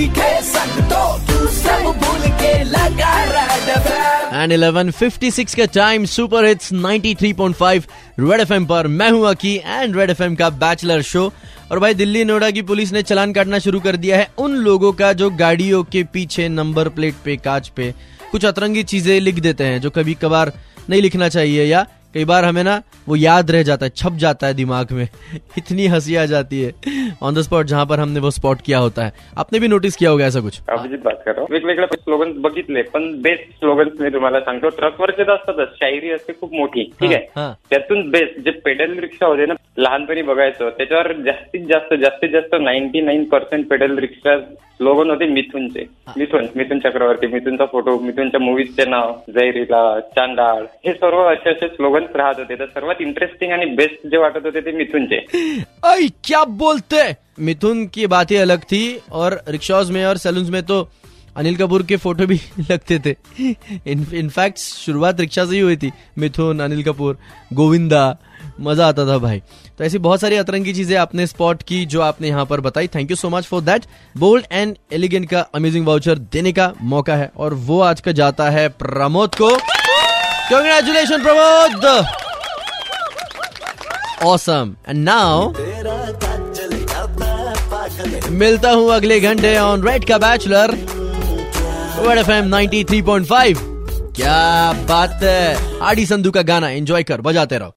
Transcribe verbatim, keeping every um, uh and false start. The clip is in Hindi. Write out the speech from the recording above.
दिखे संग तो तू सब भूल के लगा red FM. And eleven fifty six का time, super hits ninety three point five red FM पर। मैं हूं अकी एंड रेड एफएम का बैचलर शो। और भाई, दिल्ली नोएडा की पुलिस ने चालान काटना शुरू कर दिया है उन लोगों का जो गाड़ियों के पीछे नंबर प्लेट पे, कांच पे कुछ अतरंगी चीजें लिख देते हैं जो कभी कभार नहीं लिखना चाहिए, या कई बार हमें ना वो याद रह जाता है, छप जाता है दिमाग में। इतनी हंसी आ जाती है ऑन द स्पॉट जहां पर हमने वो स्पॉट किया होता है। आपने भी नोटिस किया होगा ऐसा कुछ? अभिजित बात कर रहा हूँ. वेगवेगळे स्लोगन्स बघितले, पण बेस्ट स्लोगन्स मी तुम्हाला सांगतो. ट्रकवरचे तर असतातच, शायरी असते खूप मोठी, ठीक आहे. त्यातून बेस्ट जे पेडल रिक्षा होते ना, लहानपणी बघायचो, त्याच्यावर जास्तीत जास्त जास्तीत जास्त ninety nine percent pedal rickshaw slogan होते मिथुनचे. मिथुन मिथुन चक्रवर्ती, मिथुनचा फोटो, मिथुनच्या मूवीजचे नाव, जयरीला, चांडाळ, हे सर्व असे असे स्लोगन्स राहत होते. तर सर्वात इंटरेस्टिंग आणि बेस्ट जे वाटत होते ते मिथुनचे. अय क्या बोलते, मिथुन की बात ही अलग थी. और रिक्शाज में और सैलून्स में तो अनिल कपूर के फोटो भी लगते थे. इनफैक्ट शुरुआत रिक्शा से ही हुई थी. मिथुन, अनिल कपूर, गोविंदा, मजा आता था भाई. तो ऐसी बहुत सारी अतरंगी चीजें आपने स्पॉट की जो आपने यहाँ पर बताई. Thank you so much for that. Bold and elegant का अमेजिंग वाउचर देने का मौका है और वो आज का जाता है प्रमोद को. Congratulation Pramod, awesome. And now मिलता हूँ अगले घंटे ऑन रेड का bachelor, red FM ninety three point five. क्या बात है. आडी संधू का गाना एंजॉय कर, बजाते रहो.